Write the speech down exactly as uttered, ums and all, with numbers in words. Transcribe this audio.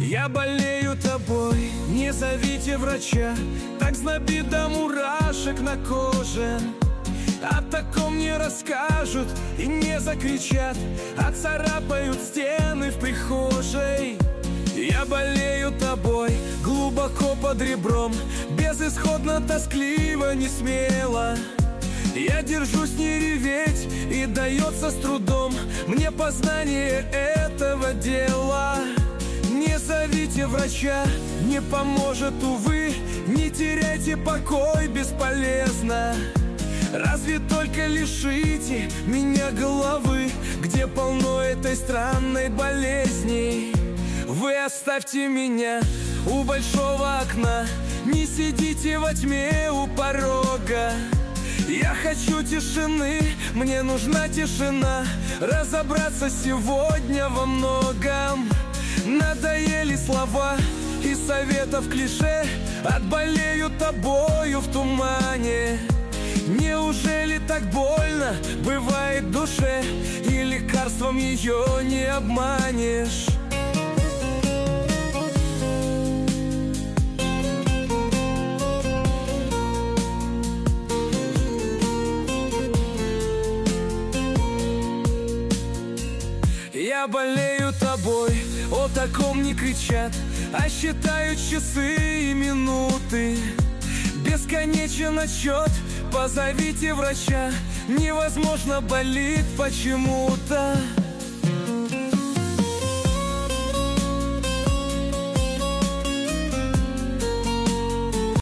Я болею тобой, не зовите врача. Так знобит до мурашек на коже. О таком не расскажут и не закричат, а царапают стены в прихожей. Я болею тобой, глубоко под ребром, безысходно, тоскливо, не смело. Я держусь не реветь, и дается с трудом мне познание этого дела. Не зовите врача, не поможет, увы, не теряйте покой, бесполезно. Разве только лишите меня головы, где полно этой странной болезни. Вы оставьте меня у большого окна, не сидите во тьме у порога. Я хочу тишины, мне нужна тишина, разобраться сегодня во многом. Надоели слова и советов клише, отболею тобою в тумане. Неужели так больно бывает душе, и лекарством ее не обманешь? Я болею тобой, о таком не кричат, а считают часы и минуты. Бесконечен отсчет, позовите врача, невозможно, болит почему-то.